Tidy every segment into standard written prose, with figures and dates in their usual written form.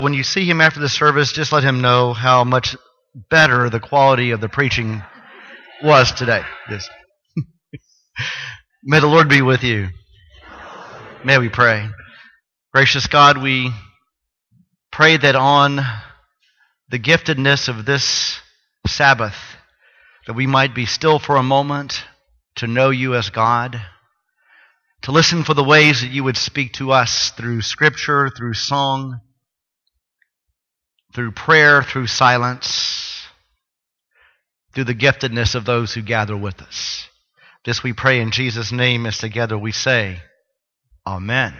When you see him after the service, just let him know how much better the quality of the preaching was today. Yes. May the Lord be with you. May we pray. Gracious God, we pray that on the giftedness of this Sabbath, that we might be still for a moment to know you as God, to listen for the ways that you would speak to us through Scripture, through song, through prayer, through silence, through the giftedness of those who gather with us. This we pray in Jesus' name, as together we say, Amen.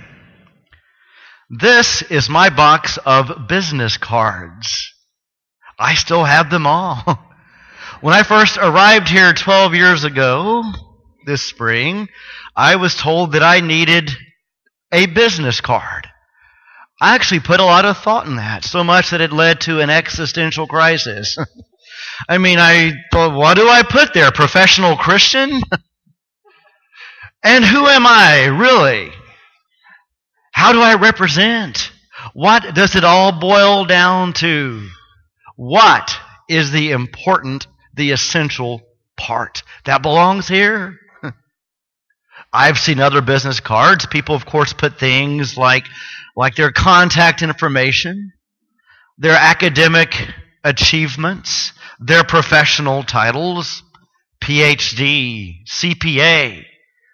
This is my box of business cards. I still have them all. When I first arrived here 12 years ago, this spring, I was told that I needed a business card. I actually put a lot of thought in that, so much that it led to an existential crisis. I thought, what do I put there? Professional Christian? And who am I, really? How do I represent? What does it all boil down to? What is the important, the essential part that belongs here? I've seen other business cards. People, of course, put things like their contact information, their academic achievements, their professional titles, PhD, CPA,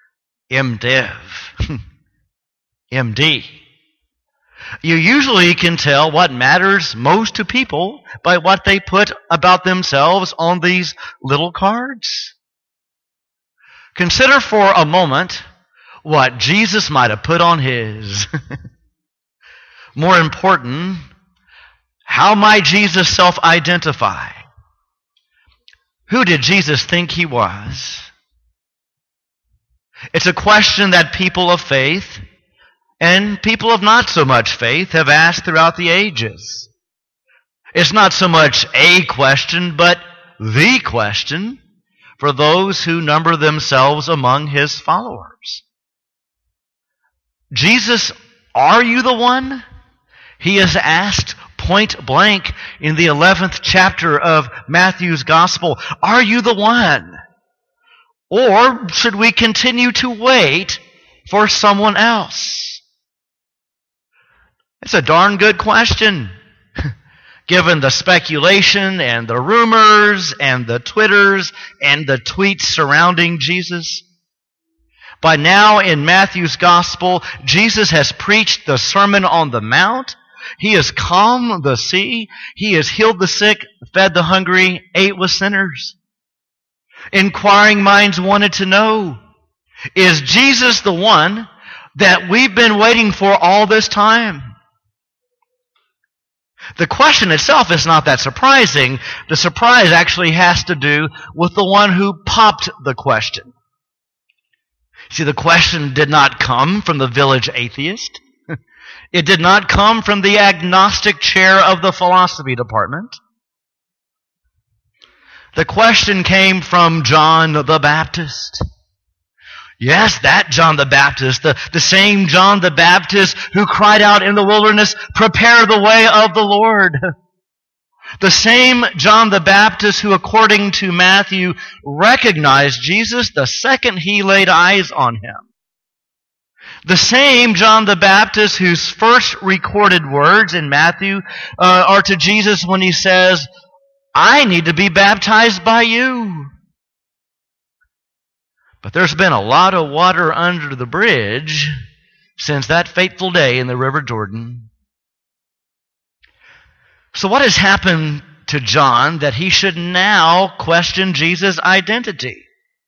MDiv, MD. You usually can tell what matters most to people by what they put about themselves on these little cards. Consider for a moment what Jesus might have put on his. More important, how might Jesus self-identify? Who did Jesus think he was? It's a question that people of faith and people of not so much faith have asked throughout the ages. It's not so much a question, but the question for those who number themselves among his followers. Jesus, are you the one? He is asked point blank in the 11th chapter of Matthew's Gospel. Are you the one? Or should we continue to wait for someone else? It's a darn good question, given the speculation and the rumors and the Twitters and the tweets surrounding Jesus. By now in Matthew's Gospel, Jesus has preached the Sermon on the Mount. He has calmed the sea. He has healed the sick, fed the hungry, ate with sinners. Inquiring minds wanted to know, is Jesus the one that we've been waiting for all this time? The question itself is not that surprising. The surprise actually has to do with the one who popped the question. See, the question did not come from the village atheist. It did not come from the agnostic chair of the philosophy department. The question came from John the Baptist. Yes, that John the Baptist, the same John the Baptist who cried out in the wilderness, prepare the way of the Lord. The same John the Baptist who, according to Matthew, recognized Jesus the second he laid eyes on him. The same John the Baptist whose first recorded words in Matthew are to Jesus when he says, I need to be baptized by you. But there's been a lot of water under the bridge since that fateful day in the River Jordan. So what has happened to John that he should now question Jesus' identity?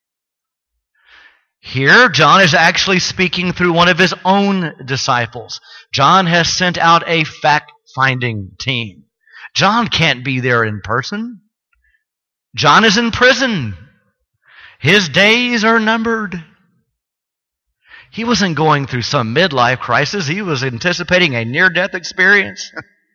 Here, John is actually speaking through one of his own disciples. John has sent out a fact-finding team. John can't be there in person. John is in prison. His days are numbered. He wasn't going through some midlife crisis. He was anticipating a near-death experience.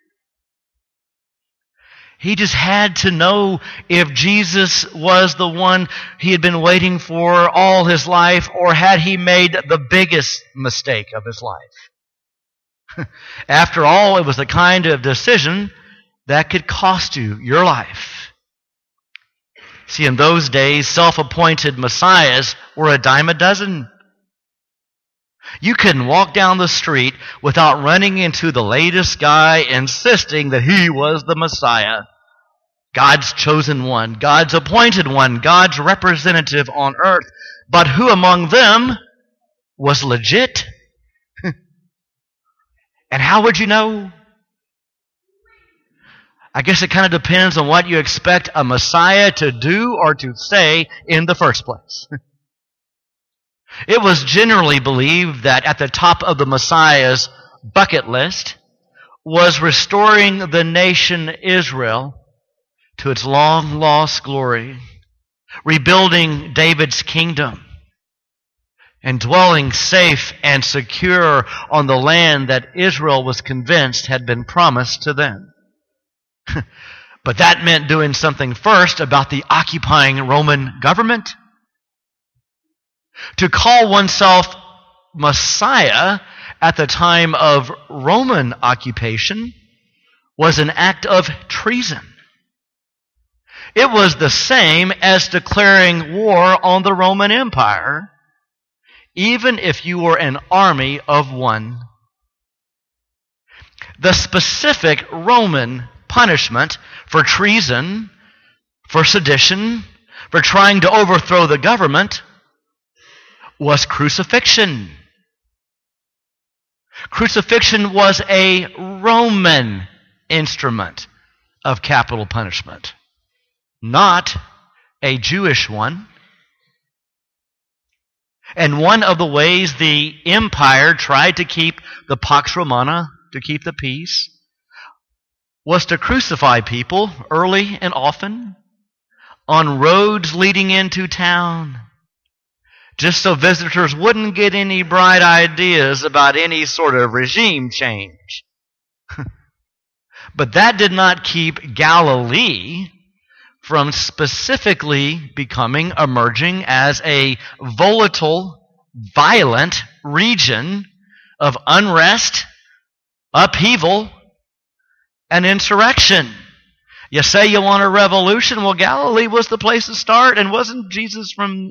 He just had to know if Jesus was the one he had been waiting for all his life, or had he made the biggest mistake of his life. After all, it was the kind of decision that could cost you your life. See, in those days, self-appointed messiahs were a dime a dozen. You couldn't walk down the street without running into the latest guy insisting that he was the Messiah. God's chosen one, God's appointed one, God's representative on earth. But who among them was legit? And how would you know? I guess it kind of depends on what you expect a Messiah to do or to say in the first place. It was generally believed that at the top of the Messiah's bucket list was restoring the nation Israel to its long-lost glory, rebuilding David's kingdom, and dwelling safe and secure on the land that Israel was convinced had been promised to them. But that meant doing something first about the occupying Roman government. To call oneself Messiah at the time of Roman occupation was an act of treason. It was the same as declaring war on the Roman Empire, even if you were an army of one. The specific Roman punishment for treason, for sedition, for trying to overthrow the government was crucifixion. Crucifixion was a Roman instrument of capital punishment, not a Jewish one. And one of the ways the empire tried to keep the Pax Romana, to keep the peace, was to crucify people early and often on roads leading into town, just so visitors wouldn't get any bright ideas about any sort of regime change. But that did not keep Galilee from specifically emerging as a volatile, violent region of unrest, upheaval, and insurrection. You say you want a revolution? Well, Galilee was the place to start, and wasn't Jesus from...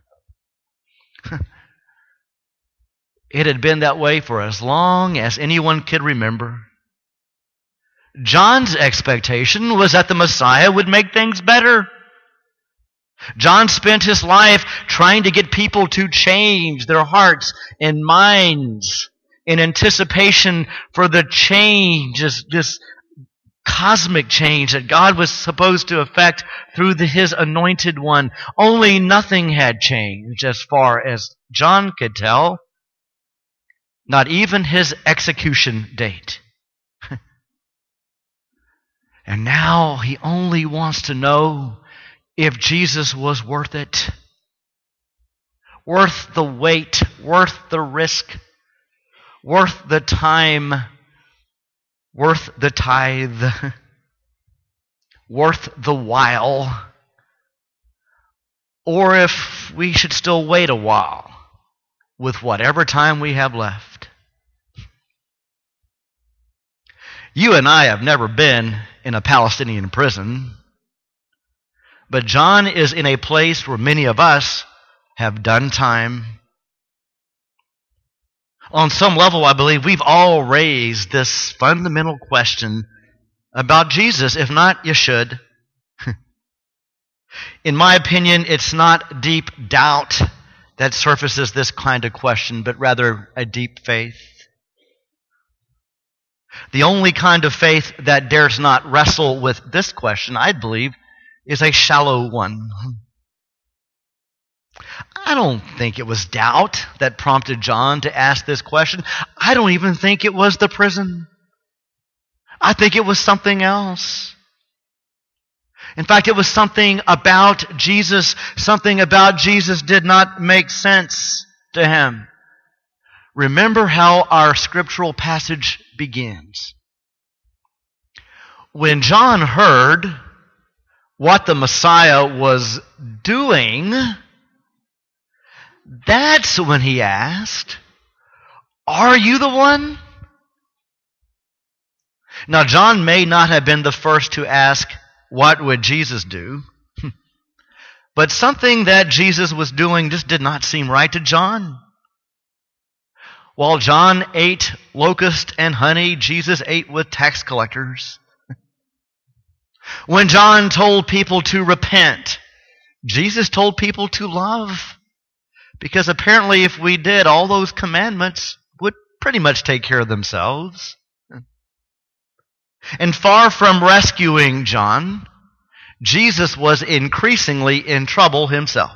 It had been that way for as long as anyone could remember. John's expectation was that the Messiah would make things better. John spent his life trying to get people to change their hearts and minds in anticipation for the change, this cosmic change that God was supposed to effect through His anointed one. Only nothing had changed as far as John could tell, not even his execution date. And now he only wants to know if Jesus was worth it. Worth the wait, worth the risk, worth the time, worth the tithe, worth the while, or if we should still wait a while with whatever time we have left. You and I have never been in a Palestinian prison, but John is in a place where many of us have done time. On some level, I believe we've all raised this fundamental question about Jesus. If not, you should. In my opinion, it's not deep doubt that surfaces this kind of question, but rather a deep faith. The only kind of faith that dares not wrestle with this question, I believe, is a shallow one. I don't think it was doubt that prompted John to ask this question. I don't even think it was the prison. I think it was something else. In fact, it was something about Jesus. Something about Jesus did not make sense to him. Remember how our scriptural passage begins. When John heard what the Messiah was doing, that's when he asked, "Are you the one?" Now, John may not have been the first to ask, what would Jesus do? But something that Jesus was doing just did not seem right to John. While John ate locust and honey, Jesus ate with tax collectors. When John told people to repent, Jesus told people to love. Because apparently if we did, all those commandments would pretty much take care of themselves. And far from rescuing John, Jesus was increasingly in trouble himself.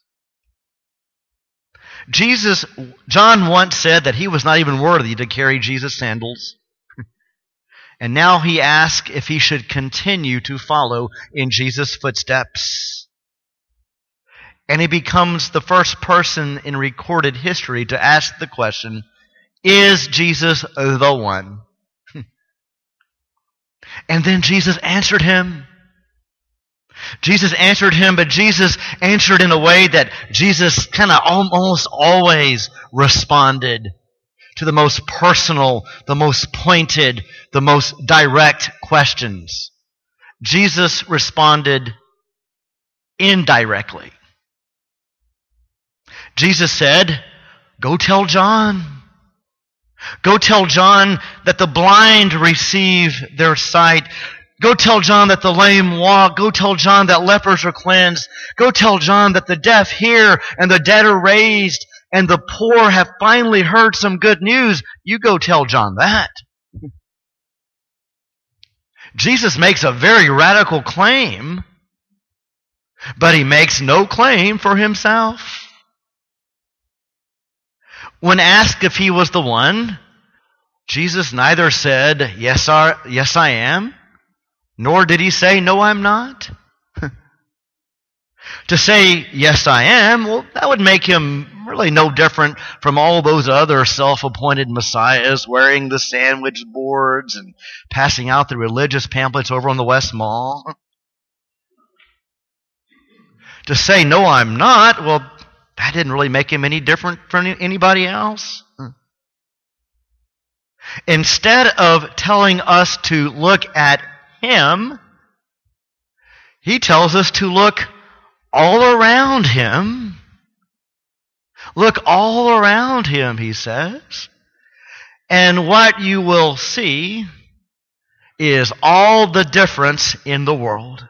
John once said that he was not even worthy to carry Jesus' sandals. And now he asks if he should continue to follow in Jesus' footsteps. And he becomes the first person in recorded history to ask the question, is Jesus the one? And then Jesus answered him. Jesus answered him, but Jesus answered in a way that Jesus kind of almost always responded to the most personal, the most pointed, the most direct questions. Jesus responded indirectly. Jesus said, go tell John. Go tell John that the blind receive their sight. Go tell John that the lame walk. Go tell John that lepers are cleansed. Go tell John that the deaf hear and the dead are raised and the poor have finally heard some good news. You go tell John that. Jesus makes a very radical claim, but he makes no claim for himself. When asked if he was the one, Jesus neither said, yes, I am, nor did he say, no, I'm not. To say, yes, I am, well, that would make him really no different from all those other self-appointed messiahs wearing the sandwich boards and passing out the religious pamphlets over on the West Mall. To say, no, I'm not, well, that didn't really make him any different from anybody else. Instead of telling us to look at him, he tells us to look all around him. Look all around him, he says. And what you will see is all the difference in the world.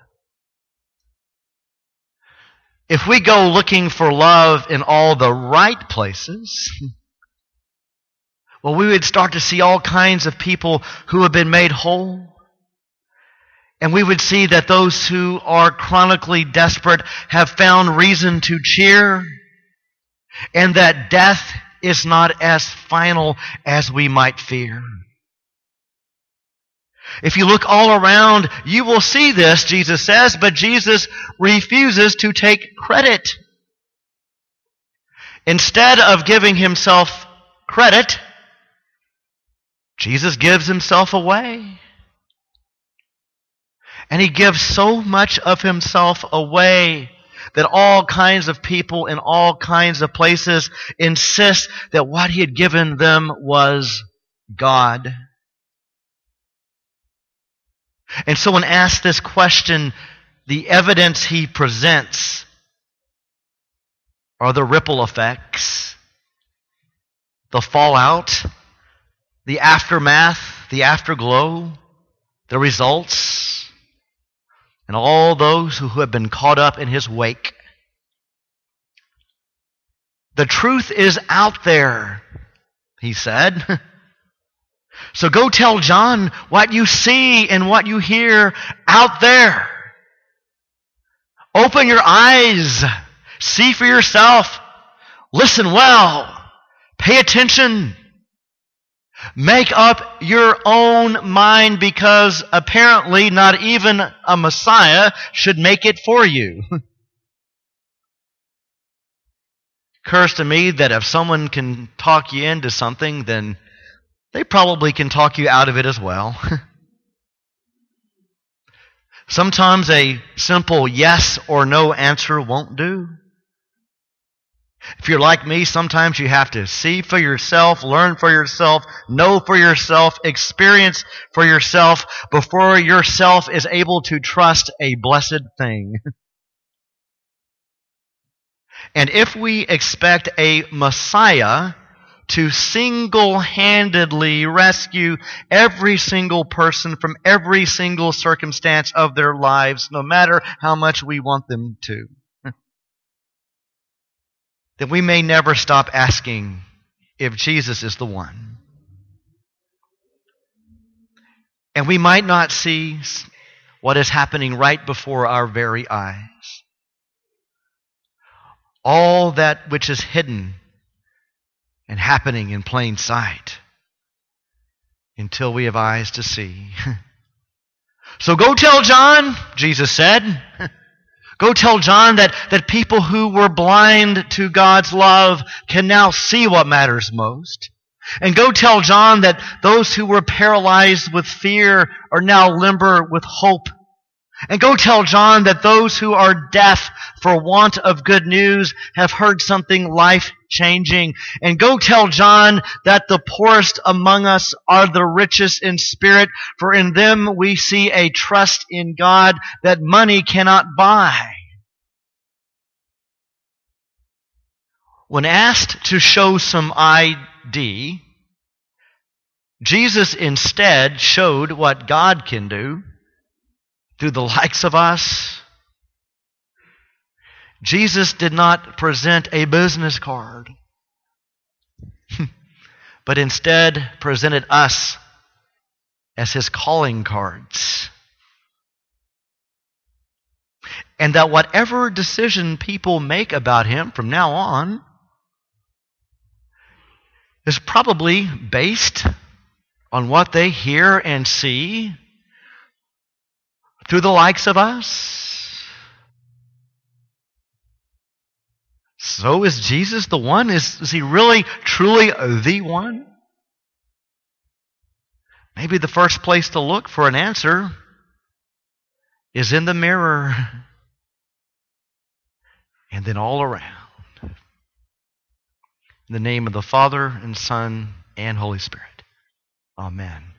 If we go looking for love in all the right places, well, we would start to see all kinds of people who have been made whole. And we would see that those who are chronically desperate have found reason to cheer, and that death is not as final as we might fear. If you look all around, you will see this, Jesus says, but Jesus refuses to take credit. Instead of giving himself credit, Jesus gives himself away. And he gives so much of himself away that all kinds of people in all kinds of places insist that what he had given them was God. And so when asked this question, the evidence he presents are the ripple effects, the fallout, the aftermath, the afterglow, the results, and all those who have been caught up in his wake. The truth is out there, he said. So go tell John what you see and what you hear out there. Open your eyes. See for yourself. Listen well. Pay attention. Make up your own mind, because apparently not even a Messiah should make it for you. Occurs to me that if someone can talk you into something, then they probably can talk you out of it as well. Sometimes a simple yes or no answer won't do. If you're like me, sometimes you have to see for yourself, learn for yourself, know for yourself, experience for yourself before yourself is able to trust a blessed thing. And if we expect a Messiah to single-handedly rescue every single person from every single circumstance of their lives, no matter how much we want them to, then we may never stop asking if Jesus is the one. And we might not see what is happening right before our very eyes. All that which is hidden and happening in plain sight until we have eyes to see. So go tell John, Jesus said. Go tell John that people who were blind to God's love can now see what matters most. And go tell John that those who were paralyzed with fear are now limber with hope. And go tell John that those who are deaf for want of good news have heard something life-changing. And go tell John that the poorest among us are the richest in spirit, for in them we see a trust in God that money cannot buy. When asked to show some ID, Jesus instead showed what God can do through the likes of us. Jesus did not present a business card, but instead presented us as his calling cards. And that whatever decision people make about him from now on is probably based on what they hear and see through the likes of us. So is Jesus the one? Is he really, truly the one? Maybe the first place to look for an answer is in the mirror and then all around. In the name of the Father and Son and Holy Spirit. Amen.